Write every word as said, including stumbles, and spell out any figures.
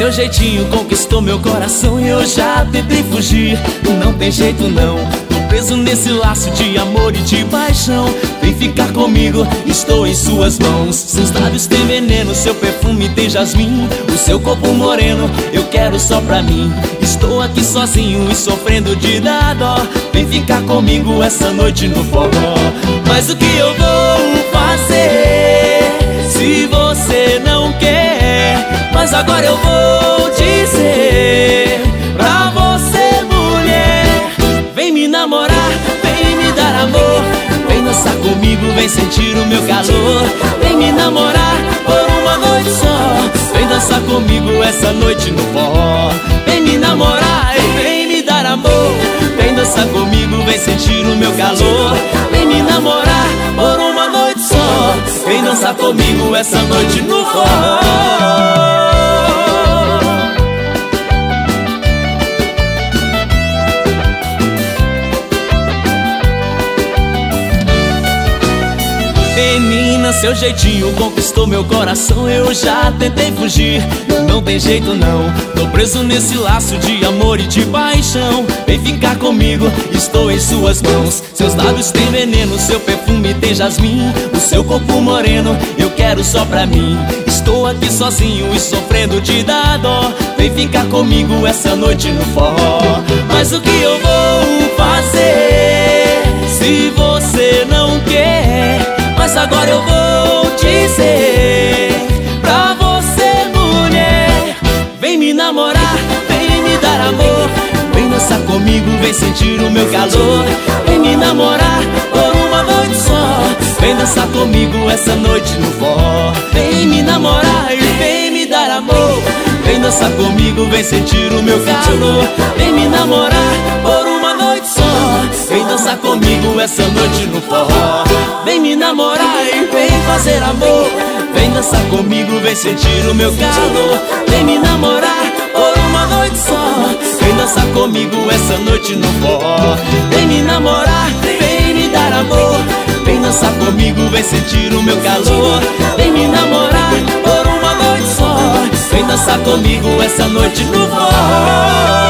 seu jeitinho conquistou meu coração e eu já tentei fugir. Não tem jeito não, tô preso nesse laço de amor e de paixão. Vem ficar comigo, estou em suas mãos. Seus lábios têm veneno, seu perfume tem jasmim. O seu corpo moreno eu quero só pra mim. Estou aqui sozinho e sofrendo de dar dó. Vem ficar comigo essa noite no forró. Mas o que eu vou fazer se você não quer? Mas agora eu vou dizer pra você, mulher: vem me namorar, vem me dar amor. Vem dançar comigo, vem sentir o meu calor. Vem me namorar por uma noite só. Vem dançar comigo essa noite no forró. Vem me namorar e vem me dar amor. Vem dançar comigo, vem sentir o meu calor. Vem me namorar por uma noite só. Vem dançar comigo essa noite no forró. Menina, seu jeitinho conquistou meu coração. Eu já tentei fugir, não tem jeito não. Tô preso nesse laço de amor e de paixão. Vem ficar comigo, estou em suas mãos. Seus lábios têm veneno, seu perfume tem jasmim. O seu corpo moreno eu quero só pra mim. Estou aqui sozinho e sofrendo de dar dó. Vem ficar comigo essa noite no forró. Mas o que eu vou fazer se você não quer? Mas agora eu vou dizer pra você, mulher: vem me namorar, vem me dar amor. Vem dançar comigo, vem sentir o meu calor. Vem me namorar por uma noite só. Vem dançar comigo essa noite no forró. Vem me namorar e vem me dar amor. Vem dançar comigo, vem sentir o meu calor. Vem me namorar por uma noite só. Vem dançar comigo essa noite no forró. Vem me namorar e vem fazer amor. Vem dançar comigo, vem sentir o meu calor. Vem me namorar por uma noite só. Vem dançar comigo essa noite no forró. Vem me namorar, vem me dar amor. Vem dançar comigo, vem sentir o meu calor. Vem me namorar por uma noite só. Vem dançar comigo essa noite no forró.